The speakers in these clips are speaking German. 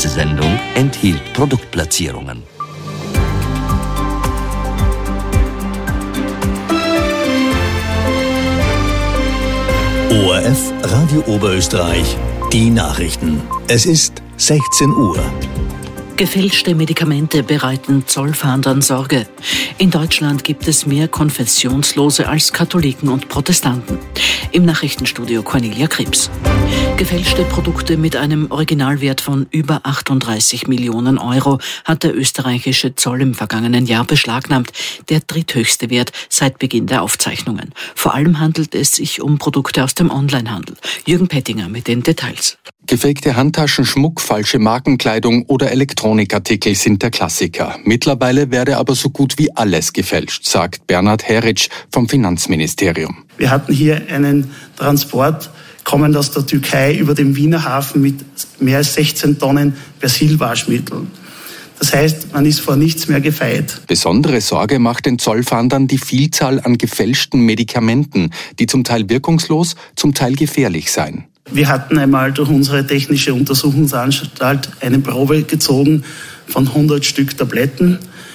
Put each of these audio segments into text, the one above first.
Diese Sendung enthielt Produktplatzierungen. ORF Radio Oberösterreich, die Nachrichten. Es ist 16 Uhr. Gefälschte Medikamente bereiten Zollfahndern Sorge. In Deutschland gibt es mehr Konfessionslose als Katholiken und Protestanten. Im Nachrichtenstudio Cornelia Krebs. Gefälschte Produkte mit einem Originalwert von über 38 Millionen Euro hat der österreichische Zoll im vergangenen Jahr beschlagnahmt, der dritthöchste Wert seit Beginn der Aufzeichnungen. Vor allem handelt es sich um Produkte aus dem Onlinehandel. Jürgen Pettinger mit den Details. Gefakte Handtaschen, Schmuck, falsche Markenkleidung oder Elektronikartikel sind der Klassiker. Mittlerweile werde aber so gut wie alles gefälscht, sagt Bernhard Heritsch vom Finanzministerium. Wir hatten hier einen Transport kommend aus der Türkei über den Wiener Hafen mit mehr als 16 Tonnen Persilwaschmittel. Das heißt, man ist vor nichts mehr gefeit. Besondere Sorge macht den Zollfahndern die Vielzahl an gefälschten Medikamenten, die zum Teil wirkungslos, zum Teil gefährlich seien. Wir hatten einmal durch unsere technische Untersuchungsanstalt eine Probe gezogen von 100 Stück Tabletten.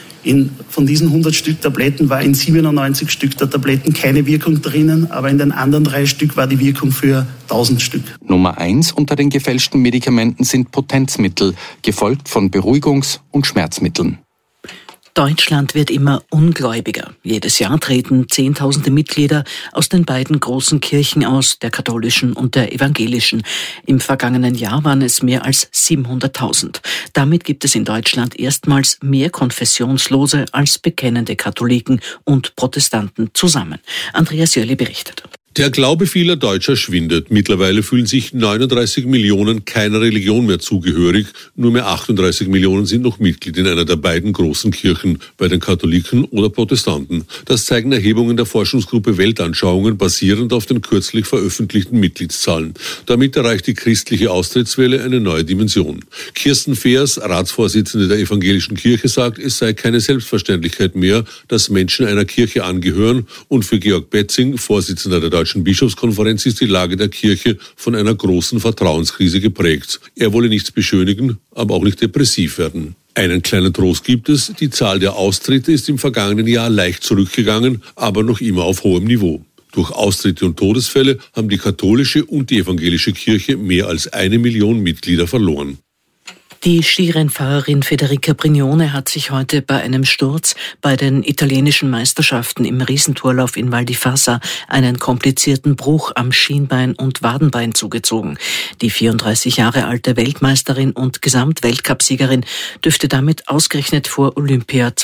Von diesen 100 Stück Tabletten war in 97 Stück der Tabletten keine Wirkung drinnen, aber in den anderen 3 Stück war die Wirkung für 1000 Stück. Nummer 1 unter den gefälschten Medikamenten sind Potenzmittel, gefolgt von Beruhigungs- und Schmerzmitteln. Deutschland wird immer ungläubiger. Jedes Jahr treten Zehntausende Mitglieder aus den beiden großen Kirchen aus, der katholischen und der evangelischen. Im vergangenen Jahr waren es mehr als 700.000. Damit gibt es in Deutschland erstmals mehr Konfessionslose als bekennende Katholiken und Protestanten zusammen. Andreas Jölle berichtet. Der Glaube vieler Deutscher schwindet. Mittlerweile fühlen sich 39 Millionen keiner Religion mehr zugehörig. Nur mehr 38 Millionen sind noch Mitglied in einer der beiden großen Kirchen, bei den Katholiken oder Protestanten. Das zeigen Erhebungen der Forschungsgruppe Weltanschauungen, basierend auf den kürzlich veröffentlichten Mitgliedszahlen. Damit erreicht die christliche Austrittswelle eine neue Dimension. Kirsten Feers, Ratsvorsitzende der Evangelischen Kirche, sagt, es sei keine Selbstverständlichkeit mehr, dass Menschen einer Kirche angehören. Und für Georg Betzing, Vorsitzender der Deutschen Bischofskonferenz, ist die Lage der Kirche von einer großen Vertrauenskrise geprägt. Er wolle nichts beschönigen, aber auch nicht depressiv werden. Einen kleinen Trost gibt es, die Zahl der Austritte ist im vergangenen Jahr leicht zurückgegangen, aber noch immer auf hohem Niveau. Durch Austritte und Todesfälle haben die katholische und die evangelische Kirche mehr als 1 Million Mitglieder verloren. Die Skirennfahrerin Federica Brignone hat sich heute bei einem Sturz bei den italienischen Meisterschaften im Riesentorlauf in Val di Fassa einen komplizierten Bruch am Schienbein und Wadenbein zugezogen. Die 34 Jahre alte Weltmeisterin und Gesamtweltcupsiegerin dürfte damit ausgerechnet vor Olympia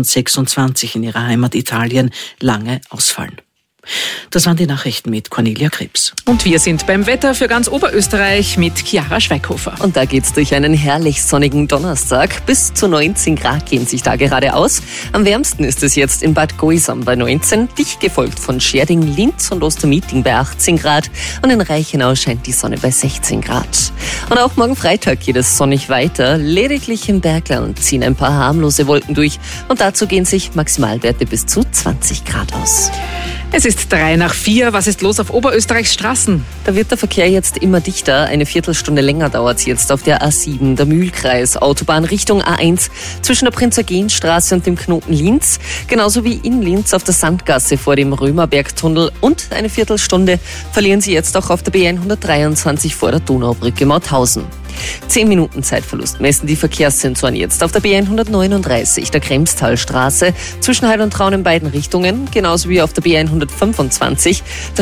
2026 in ihrer Heimat Italien lange ausfallen. Das waren die Nachrichten mit Cornelia Krebs. Und wir sind beim Wetter für ganz Oberösterreich mit Chiara Schweighofer. Und da geht's durch einen herrlich sonnigen Donnerstag. Bis zu 19 Grad gehen sich da gerade aus. Am wärmsten ist es jetzt in Bad Goisam bei 19, dicht gefolgt von Scherding, Linz und Ostermeeting bei 18 Grad. Und in Reichenau scheint die Sonne bei 16 Grad. Und auch morgen Freitag geht es sonnig weiter. Lediglich im Bergland ziehen ein paar harmlose Wolken durch. Und dazu gehen sich Maximalwerte bis zu 20 Grad aus. Es ist 3:04. Was ist los auf Oberösterreichs Straßen? Da wird der Verkehr jetzt immer dichter. Eine Viertelstunde länger dauert es jetzt auf der A7, der Mühlkreis, Autobahn Richtung A1 zwischen der Prinz-Eugen-Straße und dem Knoten Linz. Genauso wie in Linz auf der Sandgasse vor dem Römerbergtunnel. Und eine Viertelstunde verlieren Sie jetzt auch auf der B123 vor der Donaubrücke Mauthausen. 10 Minuten Zeitverlust messen die Verkehrssensoren jetzt auf der B139, der Kremstalstraße, zwischen Heil und Traun in beiden Richtungen, genauso wie auf der B125, der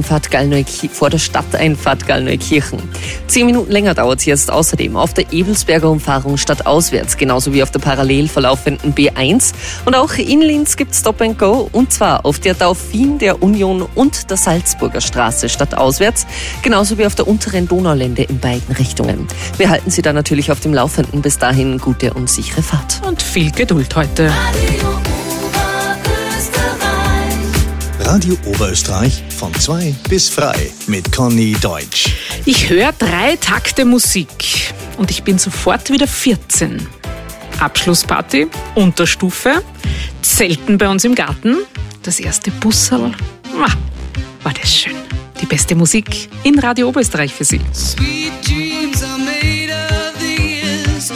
vor der Stadteinfahrt Gallneukirchen. 10 Minuten länger dauert es jetzt außerdem auf der Ebelsberger Umfahrung stadtauswärts, genauso wie auf der parallel verlaufenden B1. Und auch in Linz gibt es Stop and Go, und zwar auf der Dauphin, der Union und der Salzburger Straße stadtauswärts, genauso wie auf der unteren Donaulände in beiden Richtungen. Wir halten Sie da natürlich auf dem Laufenden. Bis dahin gute und sichere Fahrt. Und viel Geduld heute. Radio Oberösterreich von 2 bis frei mit Conny Deutsch. Ich höre 3 Takte Musik und ich bin sofort wieder 14. Abschlussparty, Unterstufe, Zelten bei uns im Garten, das erste Busserl. War das schön. Die beste Musik in Radio Oberösterreich für Sie. Sweet dreams are made of these.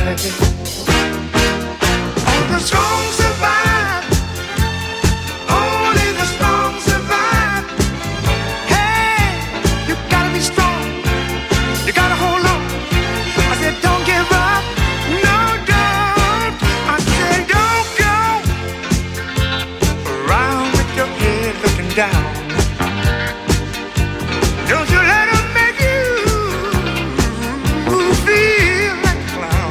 The strong survive. Only the strong survive. Hey, you gotta be strong. You gotta hold on. I said don't give up. No, don't. I said don't go around with your head looking down. Don't you let them make you feel like a clown.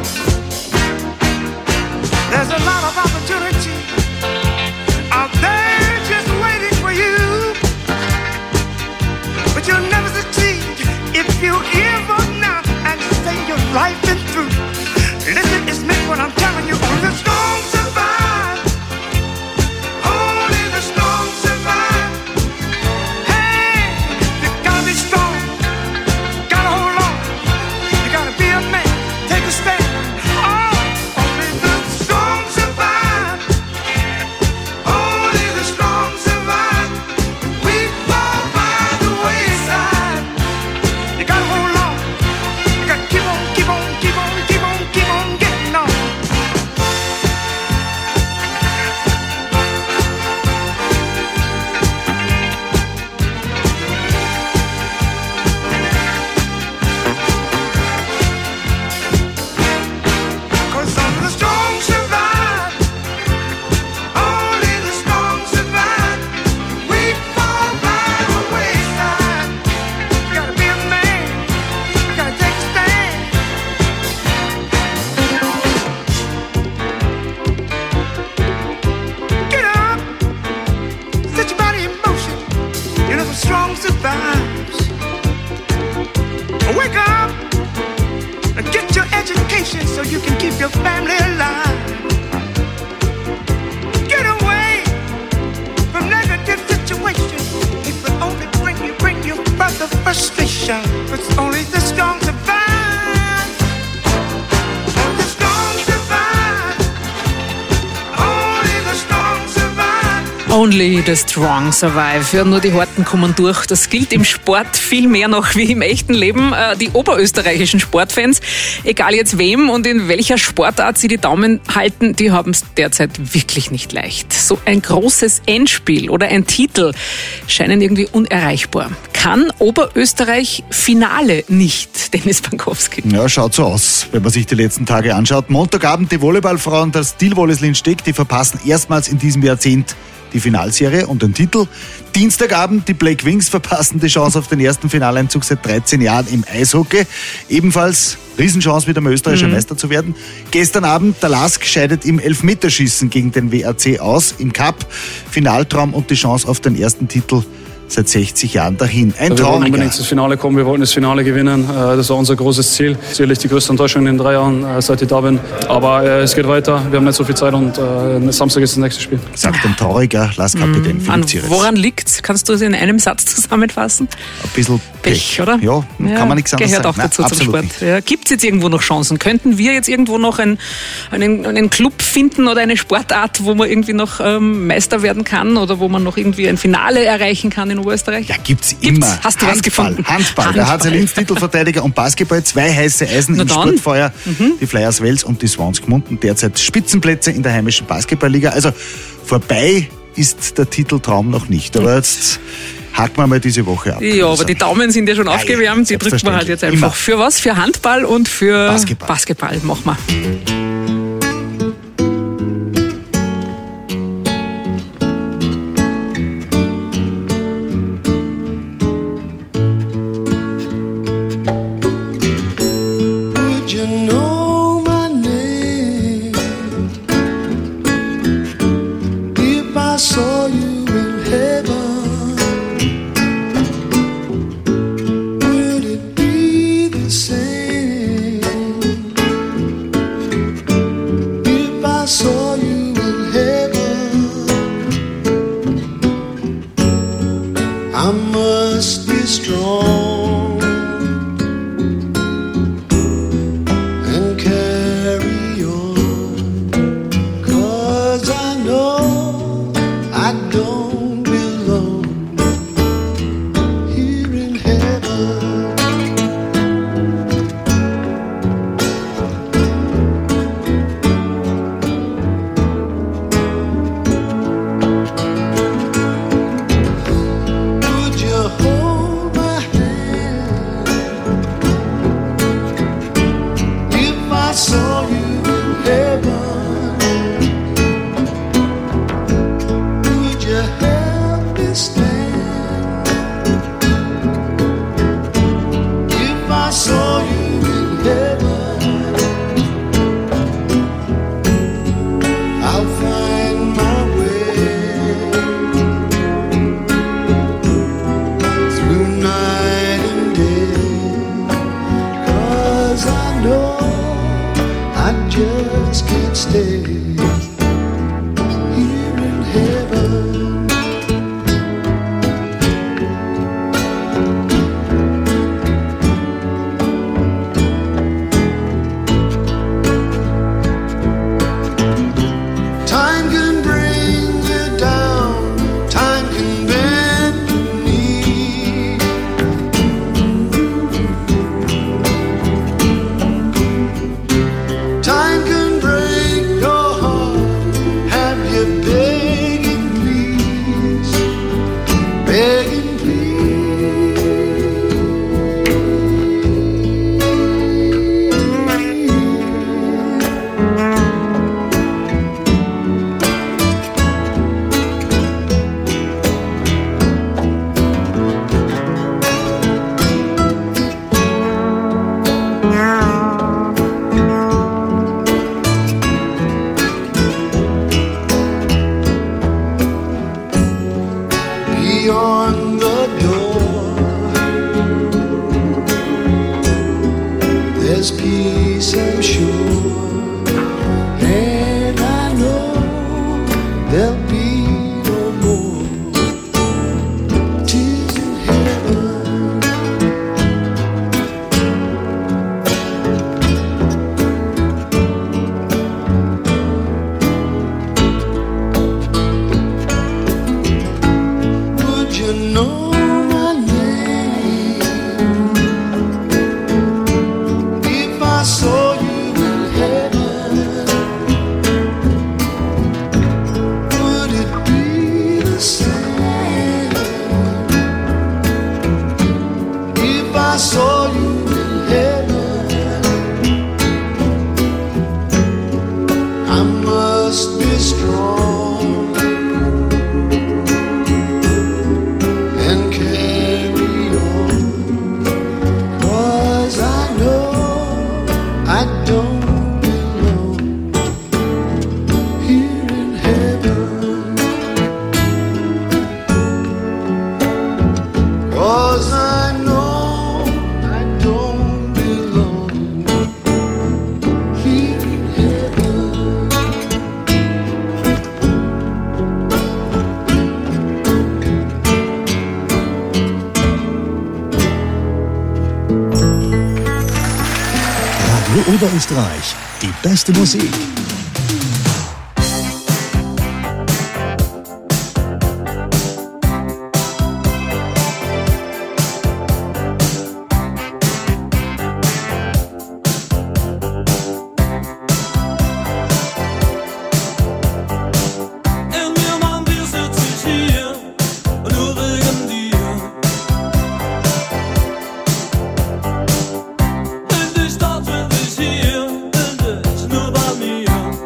There's a lot of opportunity out there just waiting for you, but you'll never succeed if you give up now and say your life is through. Listen, it's me what I'm telling you. Only the strong survive. Only the strong survive. Hey, you gotta be strong. Gotta hold on. You gotta be a man. Take a stand. Oh, only the strong survive. Only the strong survive. We fall by the wayside. You gotta hold on. You gotta keep on, keep on, keep on, keep on, keep on getting on. Cause only the strong survive. Only the strong survive. We fall by the wayside. You gotta be a man. You gotta take a stand. Get up. Set your body in motion. You know the strong survives. Wake up. Get your education so you can keep your family alive. Get away from negative situations. It will only bring you further frustration. It's only the strong survive. Only the strong survive. Only the strong survive. Only the strong survive. Ja, nur die Harten kommen durch. Das gilt im Sport viel mehr noch wie im echten Leben. Die oberösterreichischen Sportfans, egal jetzt wem und in welcher Sportart sie die Daumen halten, die haben es derzeit wirklich nicht leicht. So ein großes Endspiel oder ein Titel scheinen irgendwie unerreichbar. Kann Oberösterreich Finale nicht, Dennis Bankowski? Ja, schaut so aus, wenn man sich die letzten Tage anschaut. Montagabend die Volleyballfrauen der Stilvolleys Linstedt, die verpassen erstmals in diesem Jahrzehnt die Finalserie und den Titel. Dienstagabend die Black Wings verpassen die Chance auf den ersten Finaleinzug seit 13 Jahren im Eishockey. Ebenfalls Riesenchance, wieder mal österreichischer Meister zu werden. Gestern Abend der LASK scheidet im Elfmeterschießen gegen den WAC aus. Im Cup Finaltraum und die Chance auf den ersten Titel seit 60 Jahren dahin. Ein wir wollten trauriger. unbedingt ins Finale kommen, wir wollten das Finale gewinnen. Das war unser großes Ziel. Sicherlich die größte Enttäuschung in 3 Jahren, seit ich da bin. Aber es geht weiter, wir haben nicht so viel Zeit und Samstag ist das nächste Spiel. Sagt ein trauriger LASK-Kapitän Philipp Zieretz. Woran liegt's? Kannst du es in einem Satz zusammenfassen? Ein bisschen Pech, oder? Ja, kann man nichts anderes gehört sagen. auch dazu Nein, zum absolut Sport. Ja, gibt es jetzt irgendwo noch Chancen? Könnten wir jetzt irgendwo noch einen Club finden oder eine Sportart, wo man irgendwie noch Meister werden kann oder wo man noch irgendwie ein Finale erreichen kann in Oberösterreich? Ja, gibt's immer. Hast du was gefunden? Handball. Der HC Linz Titelverteidiger und Basketball. 2 heiße Eisen im Sportfeuer. Die Flyers Wels und die Swans Gmunden. Derzeit Spitzenplätze in der heimischen Basketballliga. Also vorbei ist der Titeltraum noch nicht. Aber jetzt haken wir mal diese Woche ab. Ja, aber die Daumen sind ja schon aufgewärmt. Die drückt man halt jetzt einfach. Immer. Für was? Für Handball und für Basketball. Machen wir. I just can't stay here in heaven. Time can bring you down, time can bend your knee. Time can break your heart, have you begging please, begging beyond the door. There's peace, I'm sure, and I know there'll be no more tears in heaven. Would you know my name if I saw you in heaven? Would it be the same if I saw you in heaven? I must be strong and carry on, 'cause I know I don't belong here in heaven. 'Cause I know I don't belong here in heaven. Radio Oberösterreich, die beste Musik. Irgendjemand sitzt sich hier, nur wegen dir. In die Stadt will ich hier, bin ich nur bei mir.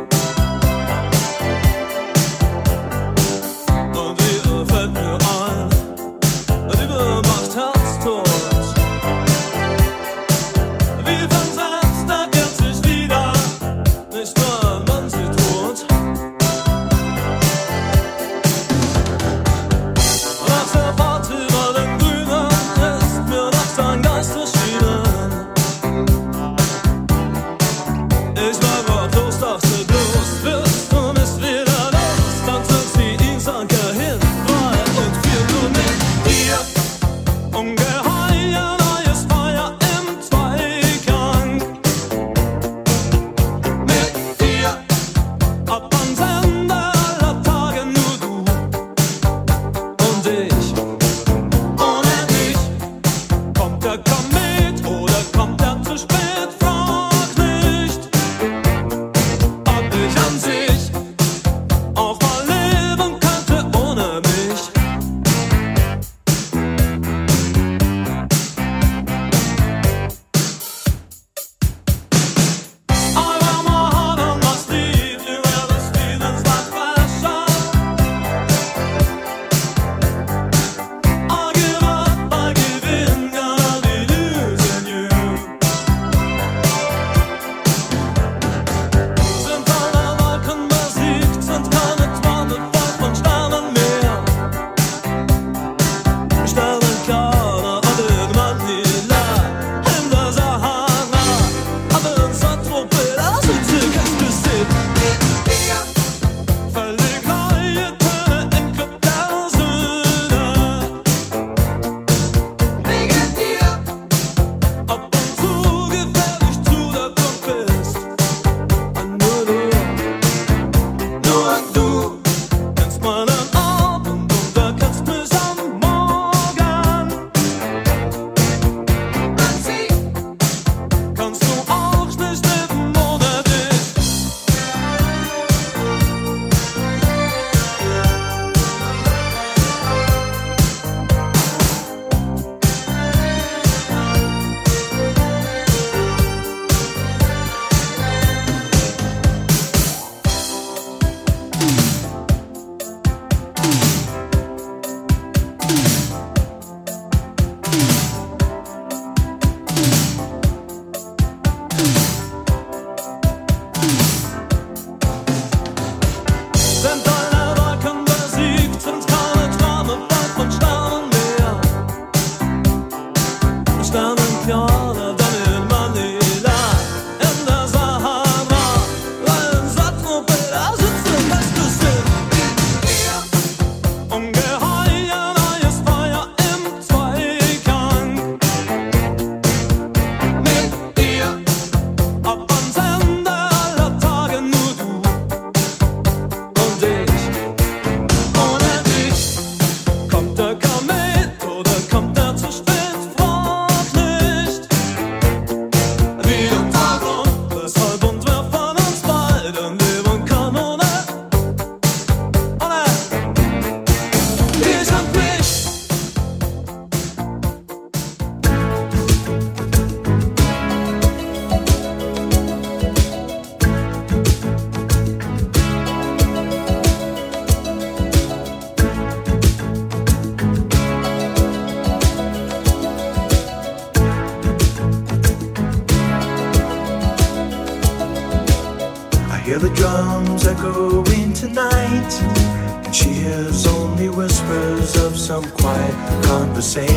hear the drums echoing tonight, and she hears only whispers of some quiet conversation.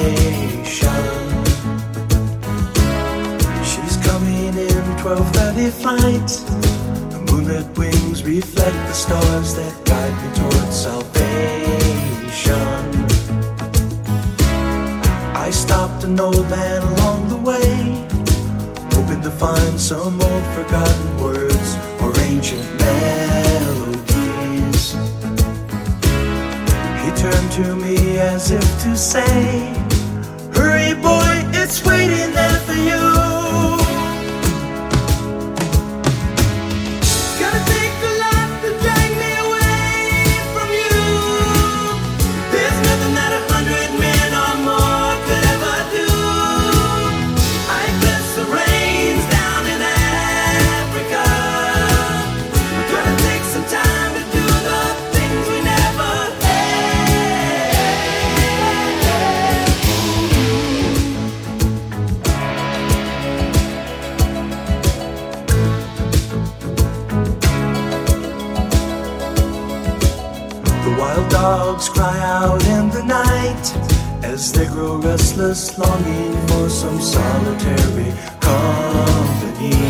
She's coming in 12:30 flight. The moonlit wings reflect the stars that guide me towards salvation. I stopped an old man along the way, hoping to find some old forgotten words or ancient melodies. He turned to me as if to say, hurry boy, it's waiting there for you. Gotta take a lot to drag me away from you. There's nothing that 100 men or more could ever do. I bless the rains down in Africa. We're gonna take some time to do the things we never The wild dogs cry out in the night as they grow restless, longing for some solitary company.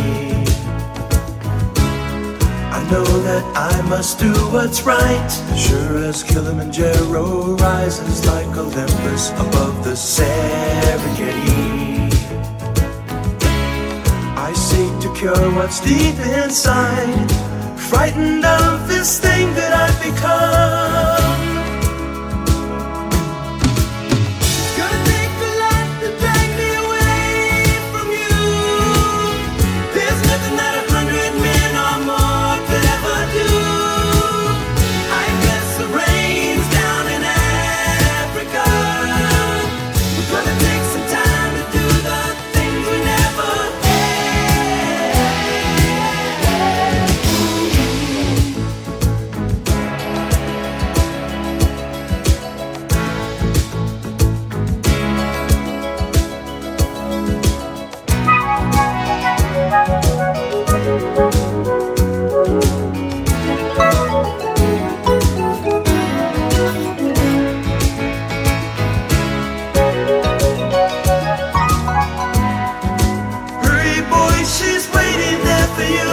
I know that I must do what's right, sure as Kilimanjaro rises like Olympus above the Serengeti. I seek to cure what's deep inside, frightened of this thing that I've become. Gonna take a lot to drag me away from you. There's nothing that 100 men or more could ever do. I bless the rains down in Africa. We're gonna take some time to do the things we never Hurry boy, she's waiting there for you.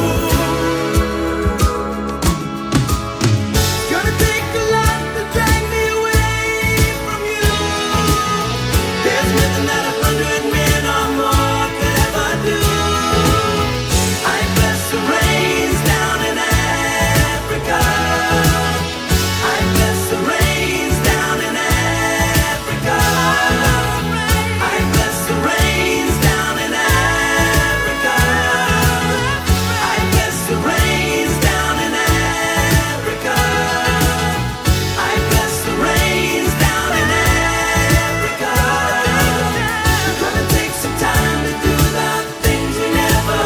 Gonna take a lot to drag me away from you. There's nothing that 100 men or more could ever do. I bless the rains down in Africa. I bless the rains down in Africa. I bless the rains down in Africa. I bless the rains down in Africa. I bless the rains down in Africa. We're gonna take some time to do the things we never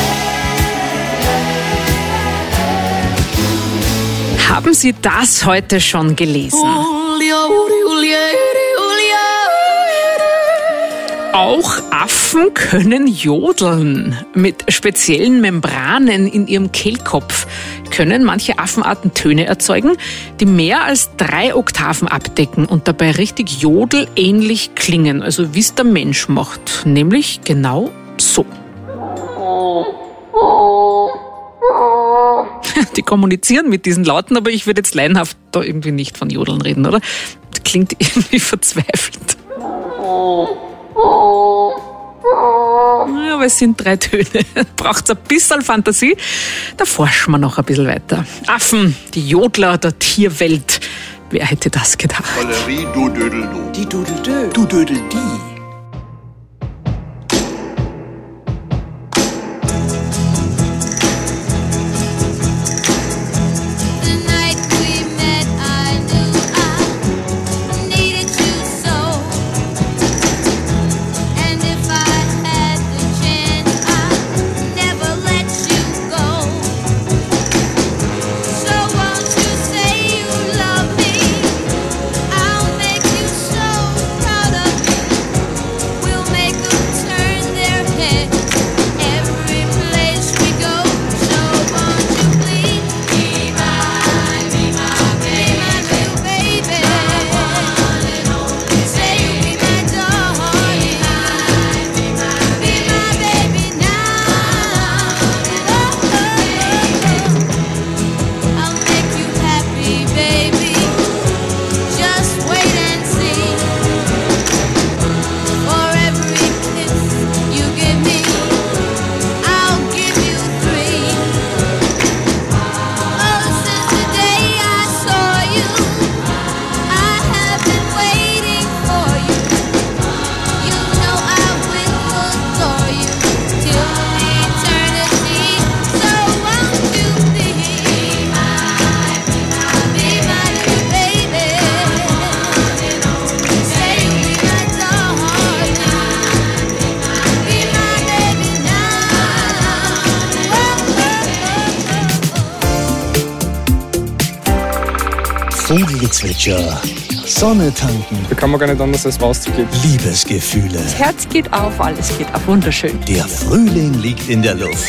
Haben Sie das heute schon gelesen? Auch Affen können jodeln. Mit speziellen Membranen in ihrem Kehlkopf können manche Affenarten Töne erzeugen, die mehr als 3 Oktaven abdecken und dabei richtig jodelähnlich klingen, also wie es der Mensch macht, nämlich genau so. Die kommunizieren mit diesen Lauten, aber ich würde jetzt laienhaft da irgendwie nicht von Jodeln reden, oder? Das klingt irgendwie verzweifelt. Ja, aber es sind 3 Töne. Braucht's ein bisschen Fantasie? Da forschen wir noch ein bisschen weiter. Affen, die Jodler der Tierwelt. Wer hätte das gedacht? Valerie, du Dödel, du. Die Dödel, du Dödel, die. Vogelgezwitscher, Sonne tanken. Da kann man gar nicht anders als rauszugehen. Liebesgefühle. Das Herz geht auf, alles geht auf. Wunderschön. Der Frühling liegt in der Luft.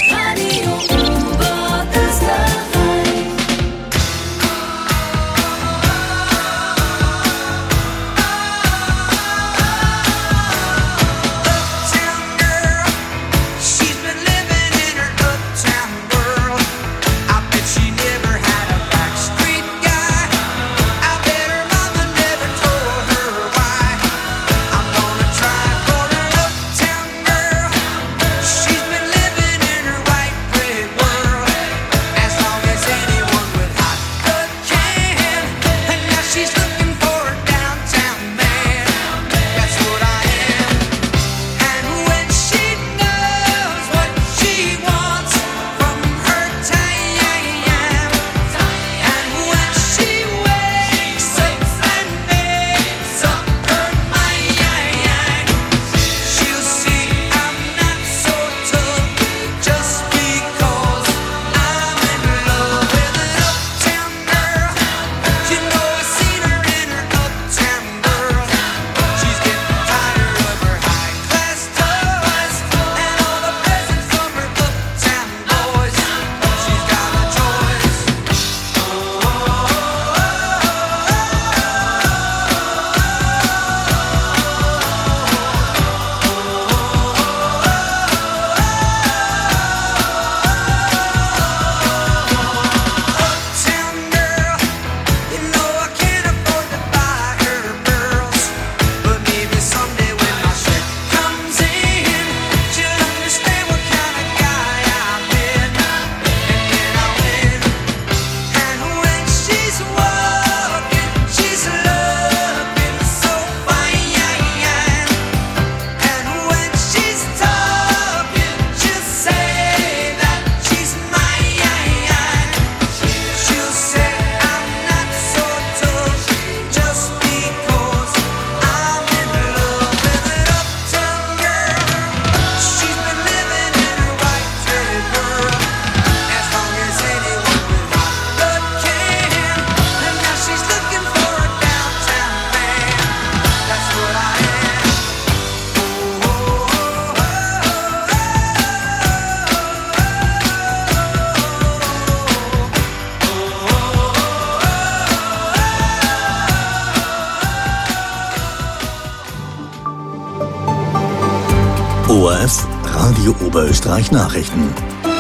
ORF Radio Oberösterreich Nachrichten.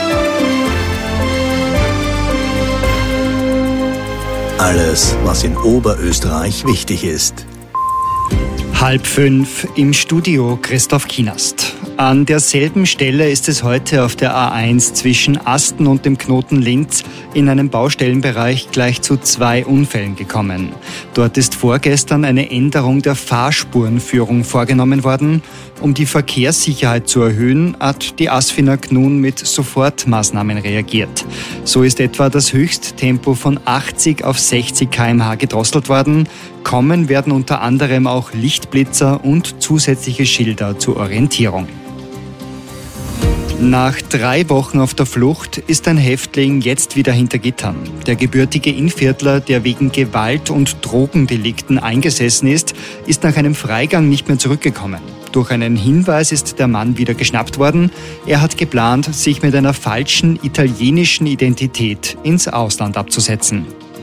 Alles, was in Oberösterreich wichtig ist. 4:30 im Studio Christoph Kienast. An derselben Stelle ist es heute auf der A1 zwischen Asten und dem Knoten Linz in einem Baustellenbereich gleich zu 2 Unfällen gekommen. Dort ist vorgestern eine Änderung der Fahrspurenführung vorgenommen worden. Um die Verkehrssicherheit zu erhöhen, hat die ASFINAG nun mit Sofortmaßnahmen reagiert. So ist etwa das Höchsttempo von 80 auf 60 km/h gedrosselt worden. Kommen werden unter anderem auch Lichtblitzer und zusätzliche Schilder zur Orientierung. Nach 3 Wochen auf der Flucht ist ein Häftling jetzt wieder hinter Gittern. Der gebürtige Innviertler, der wegen Gewalt- und Drogendelikten eingesessen ist nach einem Freigang nicht mehr zurückgekommen. Durch einen Hinweis ist der Mann wieder geschnappt worden. Er hat geplant, sich mit einer falschen italienischen Identität ins Ausland abzusetzen.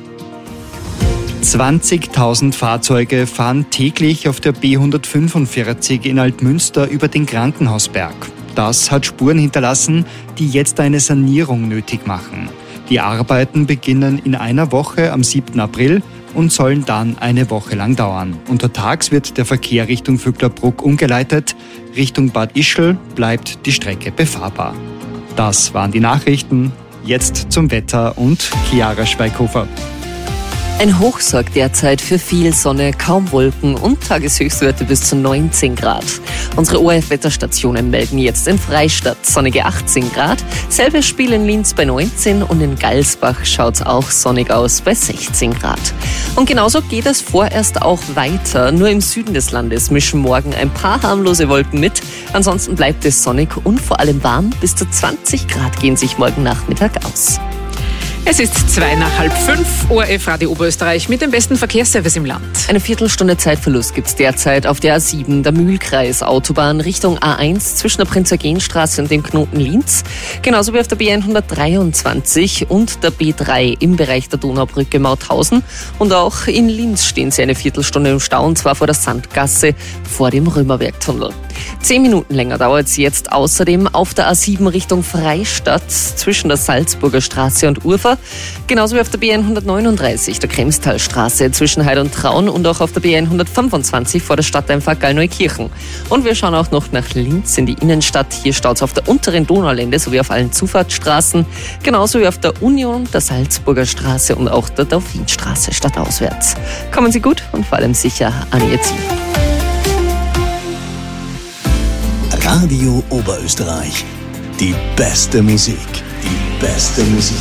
20.000 Fahrzeuge fahren täglich auf der B145 in Altmünster über den Krankenhausberg. Das hat Spuren hinterlassen, die jetzt eine Sanierung nötig machen. Die Arbeiten beginnen in einer Woche am 7. April und sollen dann eine Woche lang dauern. Untertags wird der Verkehr Richtung Vöcklerbruck umgeleitet. Richtung Bad Ischl bleibt die Strecke befahrbar. Das waren die Nachrichten. Jetzt zum Wetter und Chiara Schweighofer. Ein Hoch sorgt derzeit für viel Sonne, kaum Wolken und Tageshöchstwerte bis zu 19 Grad. Unsere ORF-Wetterstationen melden jetzt in Freistadt sonnige 18 Grad, selbes Spiel in Linz bei 19 und in Galsbach schaut's auch sonnig aus bei 16 Grad. Und genauso geht es vorerst auch weiter. Nur im Süden des Landes mischen morgen ein paar harmlose Wolken mit. Ansonsten bleibt es sonnig und vor allem warm. Bis zu 20 Grad gehen sich morgen Nachmittag aus. Es ist 5:02, ORF Radio Oberösterreich mit dem besten Verkehrsservice im Land. Eine Viertelstunde Zeitverlust gibt es derzeit auf der A7, der Mühlkreis Autobahn Richtung A1 zwischen der Prinz-Eugen-Straße und dem Knoten Linz. Genauso wie auf der B123 und der B3 im Bereich der Donaubrücke Mauthausen. Und auch in Linz stehen sie eine Viertelstunde im Stau, und zwar vor der Sandgasse vor dem Römerbergtunnel. 10 Minuten länger dauert es jetzt außerdem auf der A7 Richtung Freistadt zwischen der Salzburger Straße und Urfer. Genauso wie auf der B139, der Kremstalstraße zwischen Heid und Traun, und auch auf der B125 vor der Stadteinfahrt Gallneukirchen. Und wir schauen auch noch nach Linz in die Innenstadt. Hier staut es auf der unteren Donaulände sowie auf allen Zufahrtsstraßen. Genauso wie auf der Union, der Salzburger Straße und auch der Dauphinstraße stadtauswärts. Kommen Sie gut und vor allem sicher an Ihr Ziel. Radio Oberösterreich. Die beste Musik. Die beste Musik.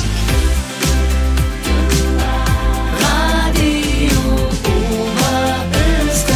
Radio Oberösterreich.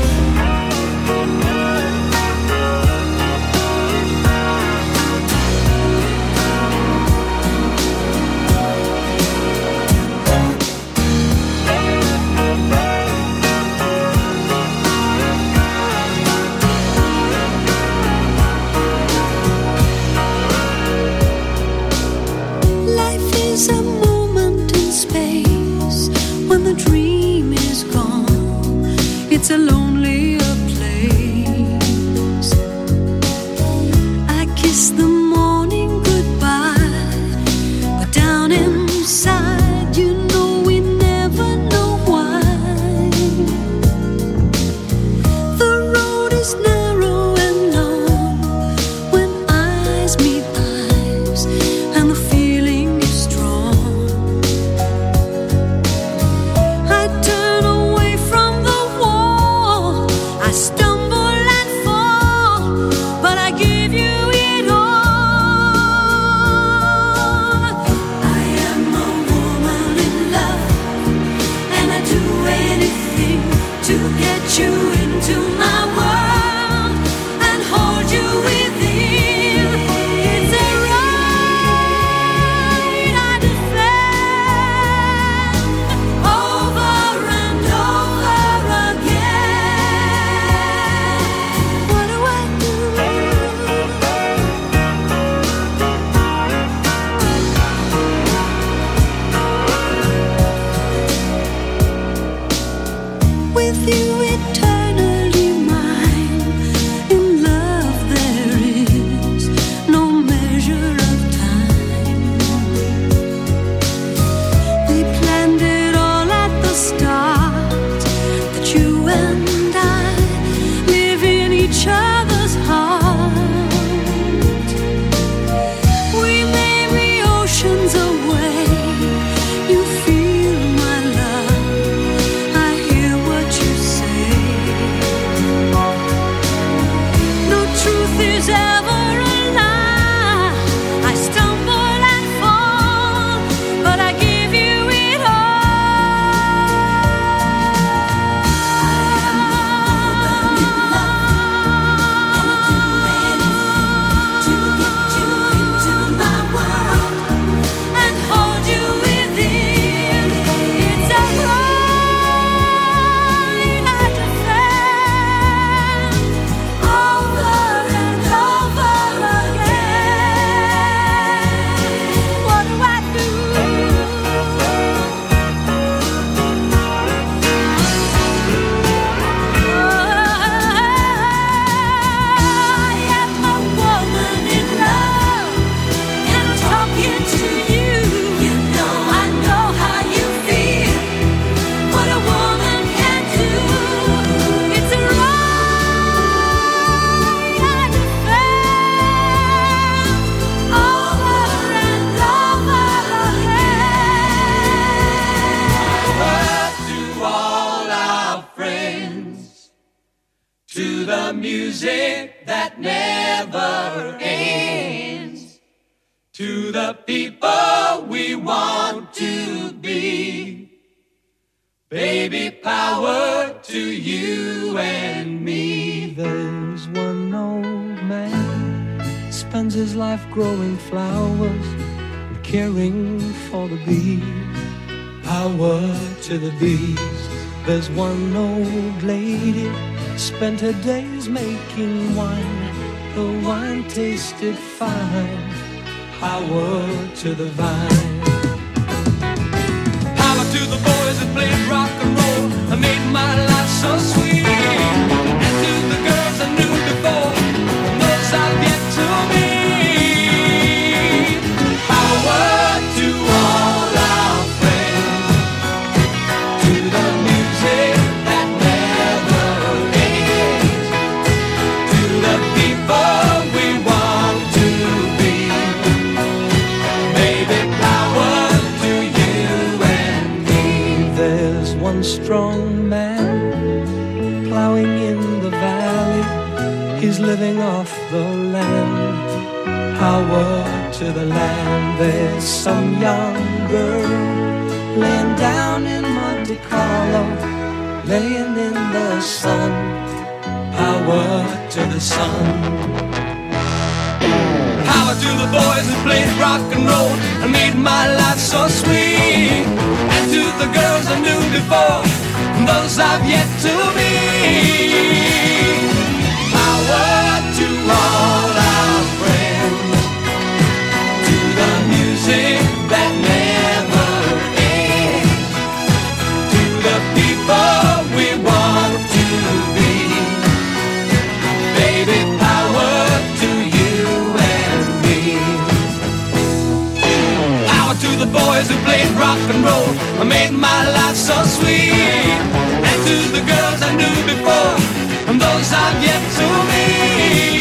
Life is a moment in space when the dream is gone. It's a lonelier place. I kiss the morning goodbye, but down inside, you know we never know why. The road is narrow and long when eyes meet eyes, and the feeling is strong. I turn away from the wall, I stumble and fall, but I give you it all. I am a woman in love, and I do anything to get you into my world and hold you within. It's a right I defend over and over again. What do I do? With you eternally mine, in love there is no measure of time. We planned it all at the start, that you and I live in each other's heart. We may be oceans away, you feel my love, I hear what you say. No truth is ever a lie, I stumble and fall, but I give you it all. To get you into my world and hold you within. It's a right I defend over and over again. What do I do? I am a woman in love, and I'm talking to you. You know I know how you feel. What a woman can do. It's a right I defend over and over again. To all our friends, to the music that never ends, to the people we want to be. Baby, power to you and me. There's one old man spends his life growing flowers and caring for the bees. Power to the bees. There's one old lady spent her days making wine. The wine tasted fine. Power to the vine. Power to the boys that played rock and roll and made my life so sweet. And to the girls I knew before, and those I've yet to meet. Power to all our friends, to the music that never ends, to the people we want to be. Maybe power to you and me. There's one strong man plowing in the valley. He's living off the land. Power to the land. There's some young girl laying down in Monte Carlo, laying in the sun. Power to the sun. Power to the boys that played rock and roll and made my life so sweet. And to the girls I knew before, and those I've yet to meet. Power to all our friends, to the music that never ends, to the people we want to be. Baby, power to you and me. Power to the boys who played rock and roll and made my life so sweet. And to the girls I knew before, and those I've yet to meet.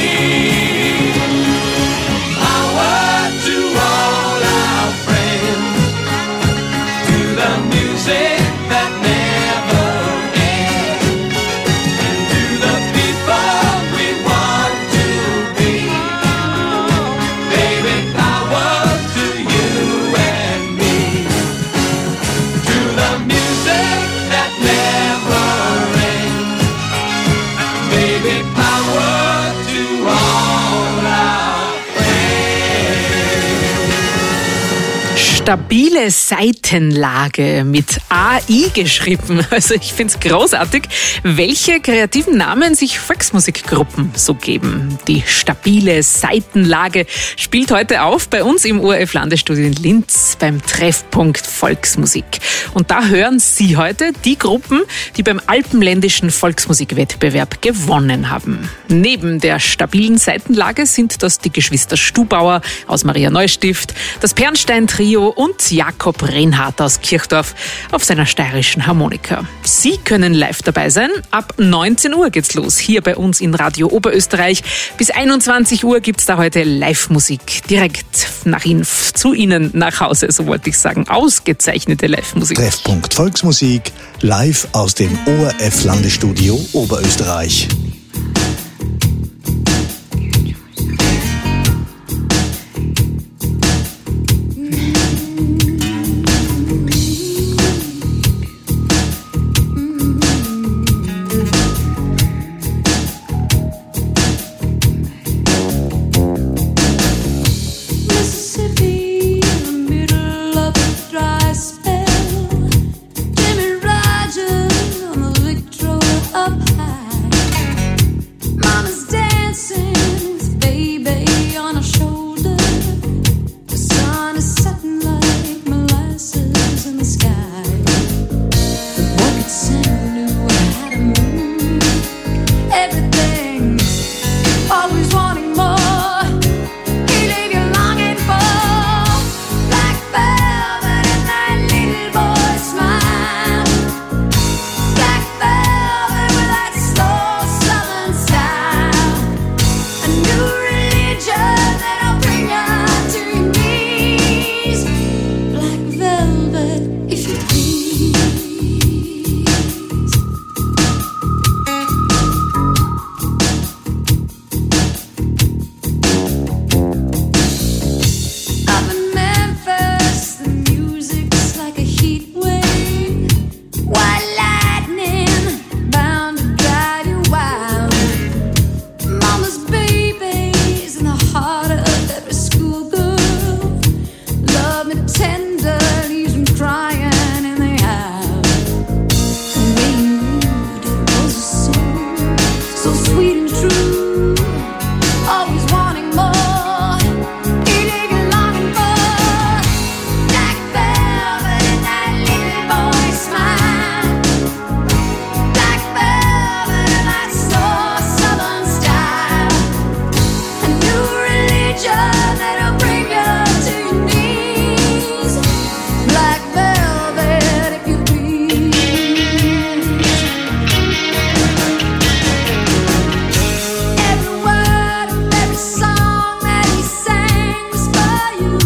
Power to all our friends, to the music that never ends, and to the people we want to be. Baby, power to you and me, to the music that never ends. Baby, power to all our Stabile Seitenlage mit AI geschrieben. Also ich finde es großartig, welche kreativen Namen sich Volksmusikgruppen so geben. Die stabile Seitenlage spielt heute auf bei uns im ORF-Landesstudio in Linz beim Treffpunkt Volksmusik. Und da hören Sie heute die Gruppen, die beim Alpenländischen Volksmusikwettbewerb gewonnen haben. Neben der stabilen Seitenlage sind das die Geschwister Stubauer aus Maria Neustift, das Pernstein-Trio und Jakob Reinhardt aus Kirchdorf auf seiner steirischen Harmonika. Sie können live dabei sein. Ab 19 Uhr geht's los, hier bei uns in Radio Oberösterreich. Bis 21 Uhr gibt's da heute Live-Musik direkt zu Ihnen nach Hause, so wollte ich sagen. Ausgezeichnete Live-Musik. Treffpunkt Volksmusik, live aus dem ORF-Landesstudio Oberösterreich. Mississippi, in the middle of a dry spell. Jimmy Rogers on the Victrola up high. tender, leaves them crying, and they have. The way you moved, it was so sweet and true. Always wanting more, eager longing for. Black velvet and that little boy smile. Black velvet and that soft southern style. A new religion that'll bring you to your knees. Black velvet, if you please. Every word of every song that he sang was for you.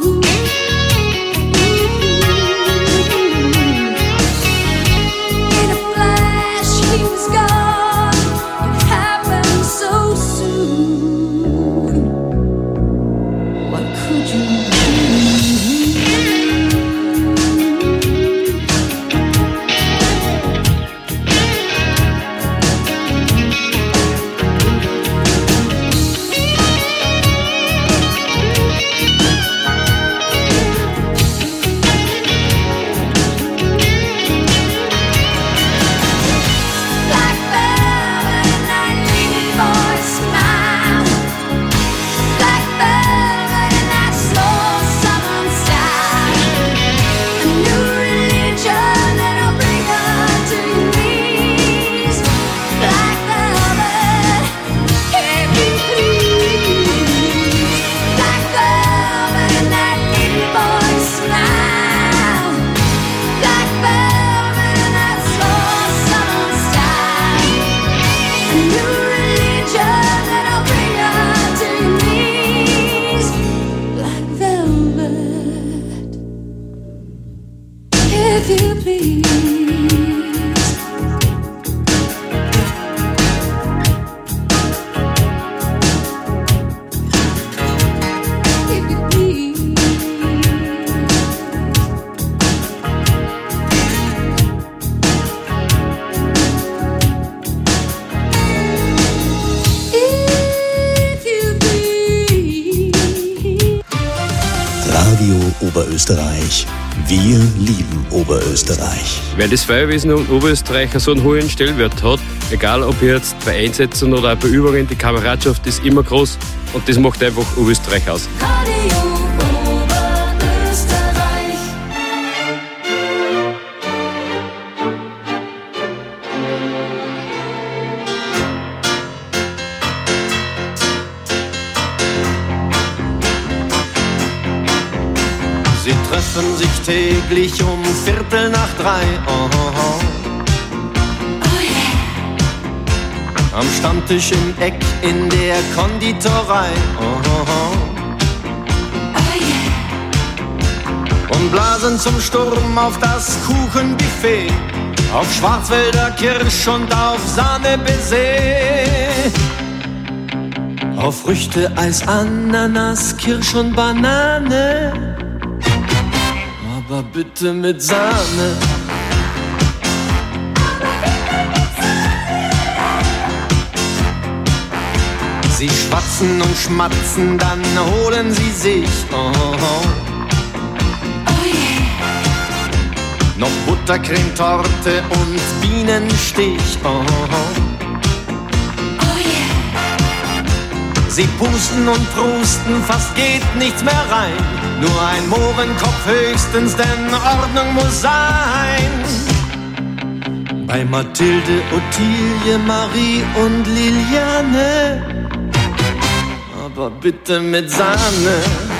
In a flash, he was gone. It happened so soon. What could you do? Black velvet and that little boy smile. Black velvet and that slow southern style. A new religion that'll bring you to your knees. Black velvet, if you please. Black velvet and that little boy smile. Black velvet and that slow southern style. A new religion that'll bring you to your knees. Black velvet, if you please. If you please. If you please. Radio Oberösterreich. Wir lieben Oberösterreich. Weil das Feuerwesen in Oberösterreich so einen hohen Stellenwert hat, egal ob jetzt bei Einsätzen oder auch bei Übungen, die Kameradschaft ist immer groß und das macht einfach Oberösterreich aus. Radio Oberösterreich. Sie treffen sich täglich um 2:15. Oh, oh, oh. Am Stammtisch im Eck in der Konditorei. Oh, oh, oh. Und blasen zum Sturm auf das Kuchenbuffet, auf Schwarzwälder Kirsch und auf Sahne-Baiser, auf Früchte, Eis, Ananas, Kirsch und Banane, aber bitte mit Sahne. Sie schwatzen und schmatzen, dann holen sie sich noch Buttercremetorte und Bienenstich. Sie pusten und prusten, fast geht nichts mehr rein. Nur ein Mohrenkopf höchstens, denn Ordnung muss sein. Bei Mathilde, Ottilie, Marie und Liliane, aber bitte mit Sahne.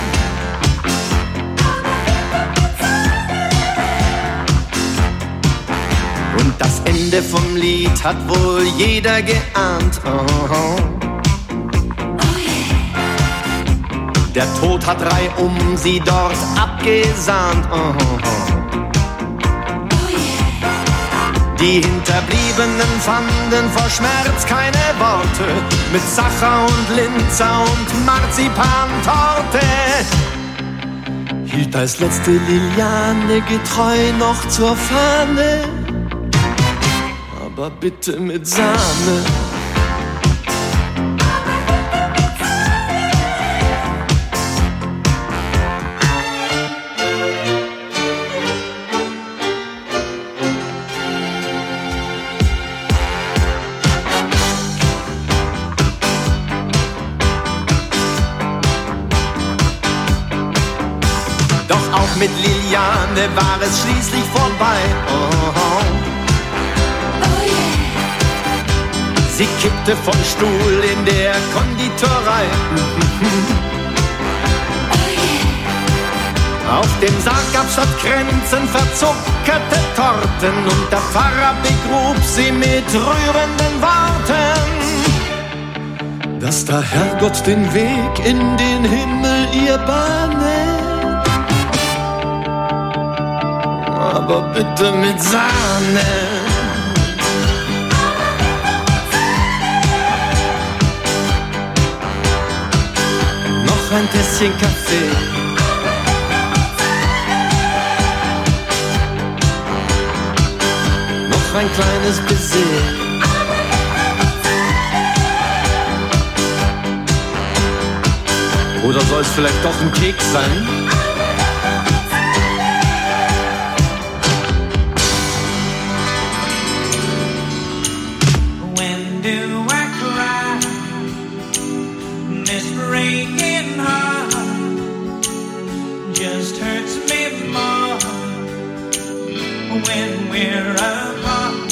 Und das Ende vom Lied hat wohl jeder geahnt. Der Tod hat reihum sie dort abgesahnt. Die Hinterbliebenen fanden vor Schmerz keine Worte. Mit Sacher und Linzer und Marzipantorte hielt als letzte Liliane getreu noch zur Fahne, aber bitte mit Sahne. Liliane war es schließlich vorbei. Oh. Sie kippte vom Stuhl in der Konditorei. Auf dem Sarg gab's statt Kränzen verzuckerte Torten und der Pfarrer begrub sie mit rührenden Worten. Dass der Herrgott den Weg in den Himmel ihr bahne, aber bitte mit Sahne. Noch ein Tässchen Kaffee. Noch ein kleines Baiser. Oder soll es vielleicht doch ein Keks sein? When do I cry? This breaking heart just hurts me more when we're apart.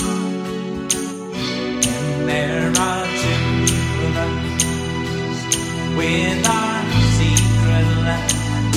And there are two of us with our secret life.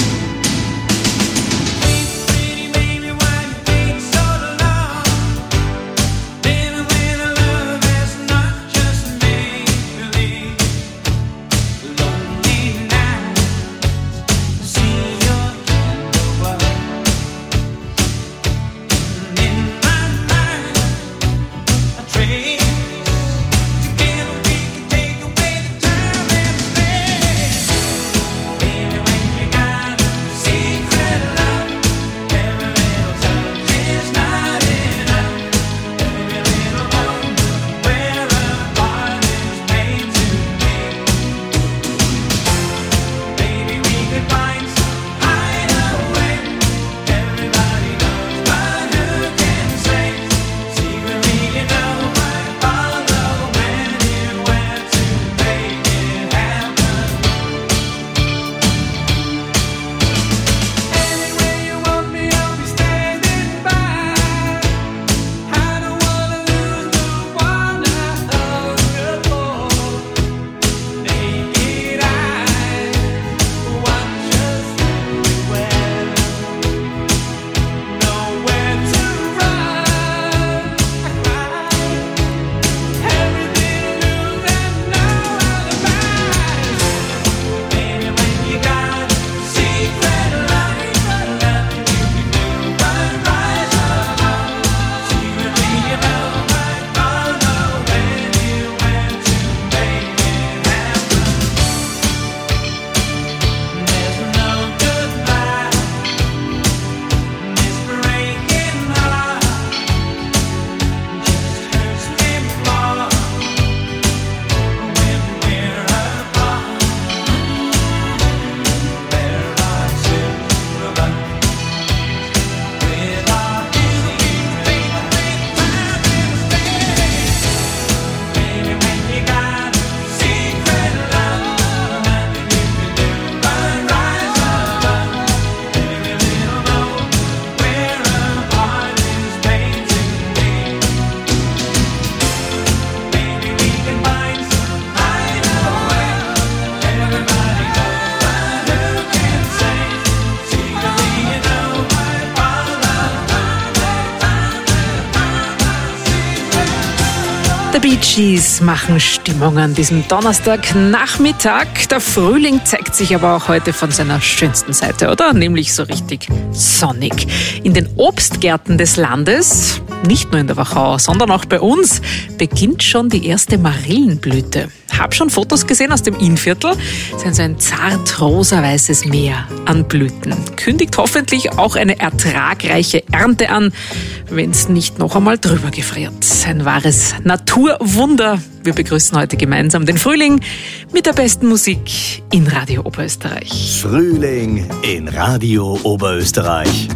Bee Gees machen Stimmung an diesem Donnerstagnachmittag. Der Frühling zeigt sich aber auch heute von seiner schönsten Seite, oder? Nämlich so richtig sonnig. In den Obstgärten des Landes, nicht nur in der Wachau, sondern auch bei uns, beginnt schon die erste Marillenblüte. Hab schon Fotos gesehen aus dem Innviertel. Es ist so ein zart rosa-weißes Meer an Blüten. Kündigt hoffentlich auch eine ertragreiche Ernte an, wenn es nicht noch einmal drüber gefriert. Ein wahres Naturwunder. Wir begrüßen heute gemeinsam den Frühling mit der besten Musik in Radio Oberösterreich. Frühling in Radio Oberösterreich.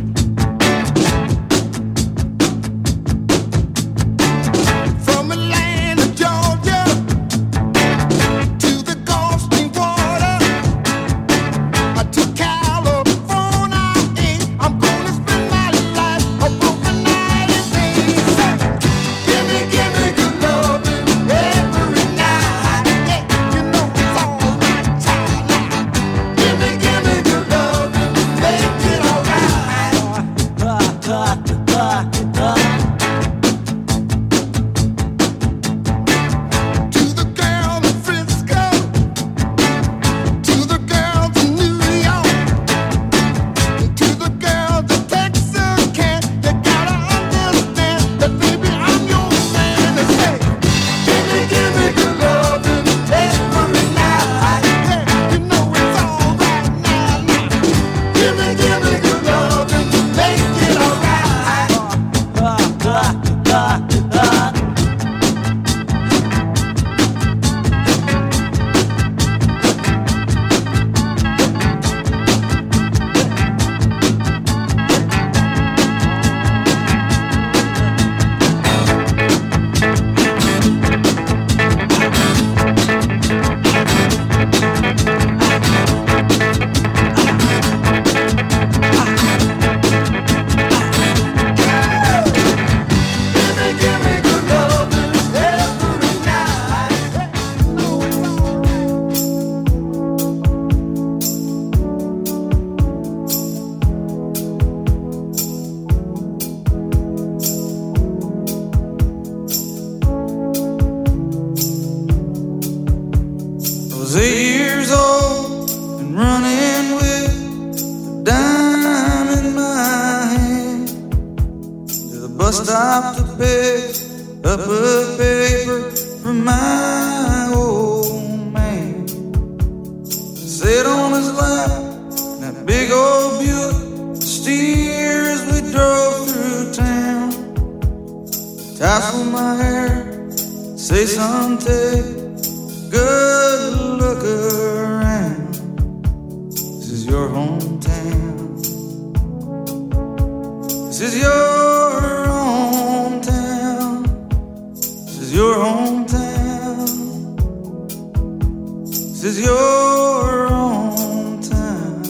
I'm I stopped to pick up a paper from my old man. Sit on his lap in that big old Buick, steer as we drove through town. Tassel my hair, say son, take a good look around. This is your hometown. This is your hometown. This is your hometown. This is your hometown.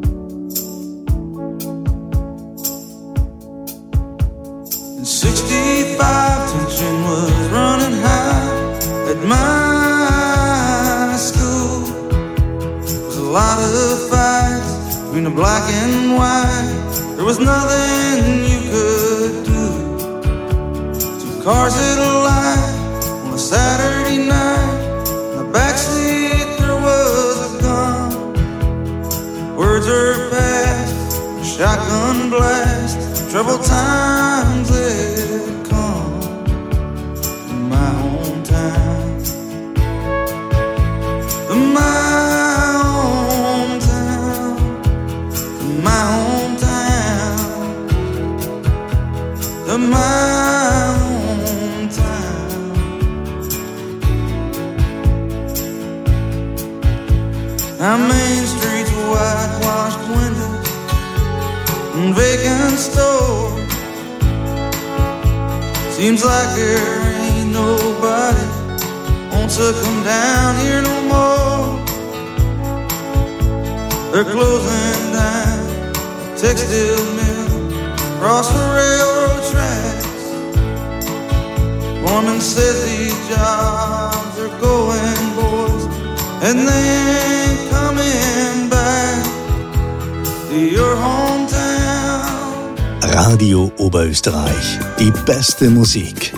In '65, tension was running high at my school. There was a lot of fights between the black and white. There was nothing you could do. Two cars at a light on a Saturday night. In the backseat there was a gun. Words are passed, a shotgun blast. Troubled times had come in my hometown. In my hometown. In my hometown. In my hometown. Our main streets, whitewashed windows and vacant stores. Seems like there ain't nobody wants to come down here no more. They're closing down the textile mill across the railroad tracks. Foreman says these jobs are going, boys, and they ain't coming back to your hometown. Radio Oberösterreich, die beste Musik.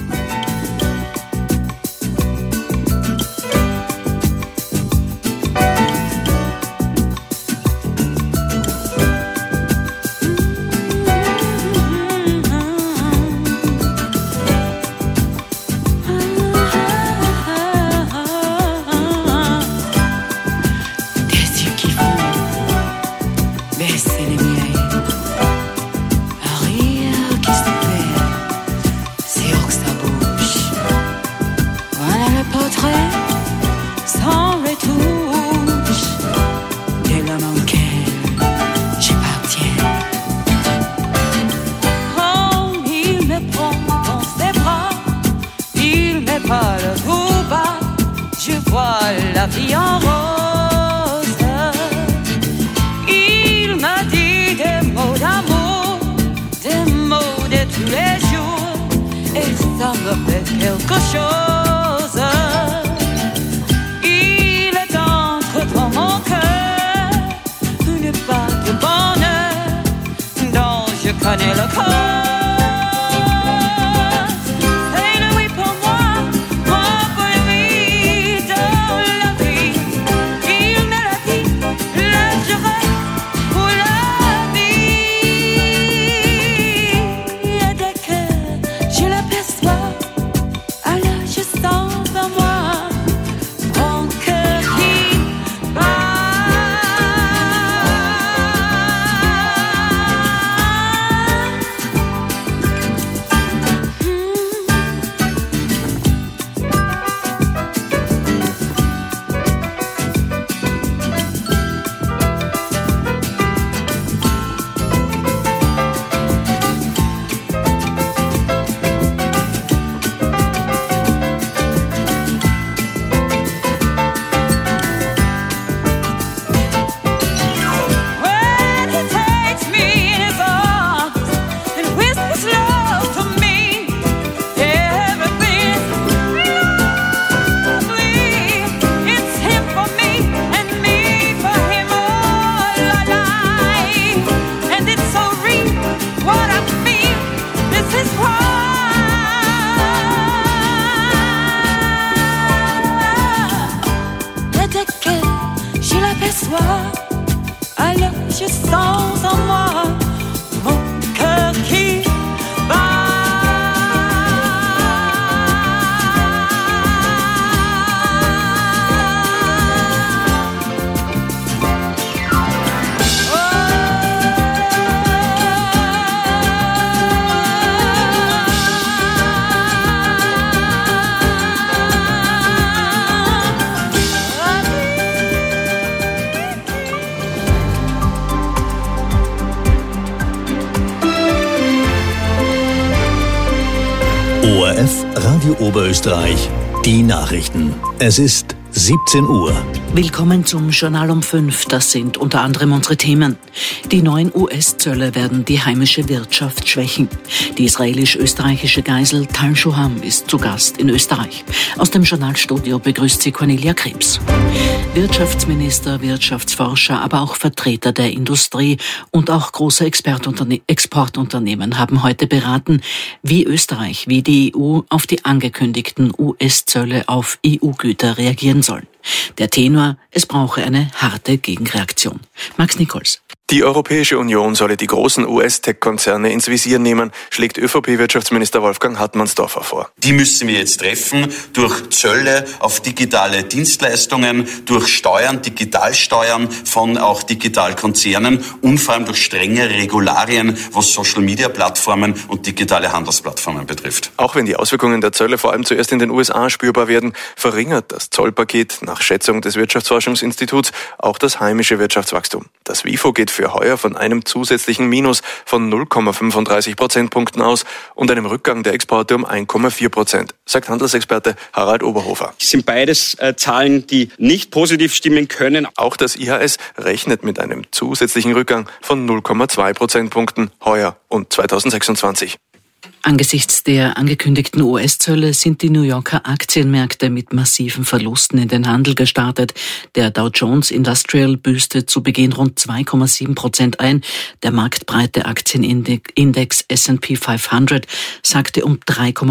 ORF Radio Oberösterreich, die Nachrichten. Es ist 17 Uhr. Willkommen zum Journal um 5. Das sind unter anderem unsere Themen. Die neuen US-Zölle werden die heimische Wirtschaft schwächen. Die israelisch-österreichische Geisel Tal Shuham ist zu Gast in Österreich. Aus dem Journalstudio begrüßt sie Cornelia Krebs. Wirtschaftsminister, Wirtschaftsforscher, aber auch Vertreter der Industrie und auch große Exportunternehmen haben heute beraten, wie Österreich, wie die EU auf die angekündigten US-Zölle auf EU-Güter reagieren sollen. Der Tenor, es brauche eine harte Gegenreaktion. Max Nichols. Die Europäische Union solle die großen US-Tech-Konzerne ins Visier nehmen, schlägt ÖVP-Wirtschaftsminister Wolfgang Hartmannsdorfer vor. Die müssen wir jetzt treffen durch Zölle auf digitale Dienstleistungen, durch Steuern, Digitalsteuern von auch Digitalkonzernen und vor allem durch strenge Regularien, was Social-Media-Plattformen und digitale Handelsplattformen betrifft. Auch wenn die Auswirkungen der Zölle vor allem zuerst in den USA spürbar werden, verringert das Zollpaket nach Schätzung des Wirtschaftsforschungsinstituts auch das heimische Wirtschaftswachstum. Das WIFO geht für heuer von einem zusätzlichen Minus von 0,35 Prozentpunkten aus und einem Rückgang der Exporte um 1,4%, sagt Handelsexperte Harald Oberhofer. Das sind beides Zahlen, die nicht positiv stimmen können. Auch das IHS rechnet mit einem zusätzlichen Rückgang von 0,2 Prozentpunkten heuer und 2026. Angesichts der angekündigten US-Zölle sind die New Yorker Aktienmärkte mit massiven Verlusten in den Handel gestartet. Der Dow Jones Industrial büßte zu Beginn rund 2,7% ein. Der marktbreite Aktienindex S&P 500 sackte um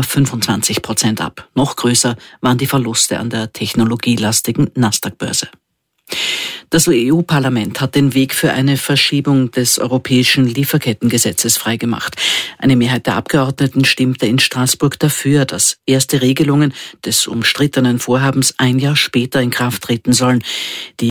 3,25% ab. Noch größer waren die Verluste an der technologielastigen Nasdaq-Börse. Das EU-Parlament hat den Weg für eine Verschiebung des europäischen Lieferkettengesetzes freigemacht. Eine Mehrheit der Abgeordneten stimmte in Straßburg dafür, dass erste Regelungen des umstrittenen Vorhabens ein Jahr später in Kraft treten sollen. Die